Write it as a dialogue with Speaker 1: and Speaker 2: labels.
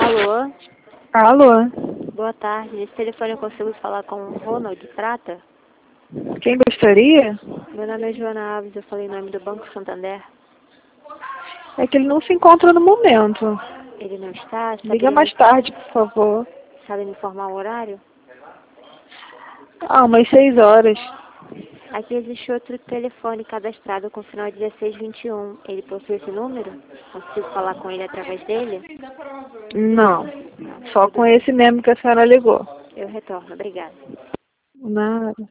Speaker 1: Alô?
Speaker 2: Alô?
Speaker 1: Boa tarde. Nesse telefone eu consigo falar com o Ronald Prata?
Speaker 2: Quem gostaria?
Speaker 1: Meu nome é Joana Alves, eu falei em nome do Banco Santander.
Speaker 2: É que ele não se encontra no momento.
Speaker 1: Ele não está?
Speaker 2: Liga mais tarde, por favor.
Speaker 1: Sabe me informar o horário?
Speaker 2: Umas 6 horas.
Speaker 1: Aqui existe outro telefone cadastrado com o final 1621. Ele possui esse número? Consigo falar com ele através dele?
Speaker 2: Não.
Speaker 1: Não,
Speaker 2: Só
Speaker 1: tudo
Speaker 2: com
Speaker 1: bem.
Speaker 2: esse mesmo que a senhora ligou.
Speaker 1: Eu retorno. Obrigada.
Speaker 2: Nada.